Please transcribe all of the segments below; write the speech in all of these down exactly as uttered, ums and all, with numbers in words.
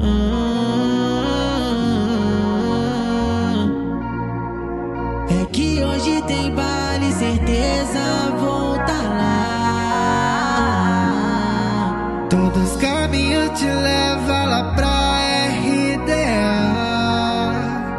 É que hoje tem baile, certeza vou tá lá. Todos os caminhos te levam lá pra R D A.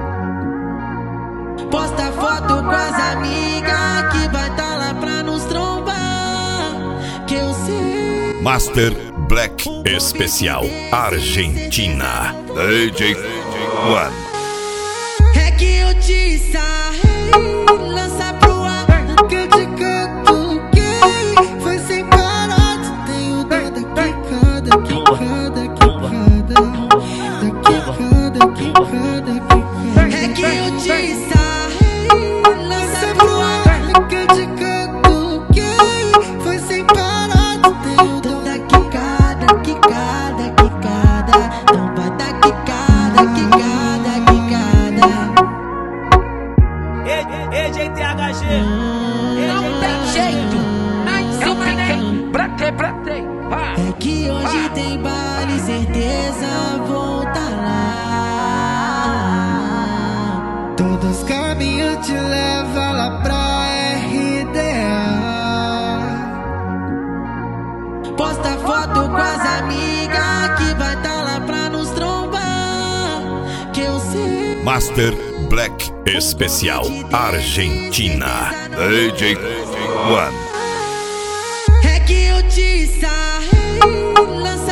Posta foto com as amigas que vai tá lá pra nos trombar. Que eu sei. Master Black Especial Argentina D J One. É que eu te sarrei, lança pro ar. Que eu te catuquei, foi sem parar. Tu tem o dedo aqui, cada, aqui, cada, aqui, cada. Daqui, cada, aqui, cada, aqui, cada. É que eu te sarrei, lança pro ar. Que eu te catuquei, foi sem parar. Tu tem o dedo Toda quicada, quicada, quicada. Tampa da quicada, quicada, quicada. E G T H G. Não tem jeito, nem se tem. Bratei, bratei. É que hoje tem baile, certeza vou tá lá. Todos os caminhos te levam lá pra R D A. Posta foto com as amigas que vai tá lá pra nos trombar. Que eu sei. Master Black Especial Argentina D J One. É que eu te sarrei, lança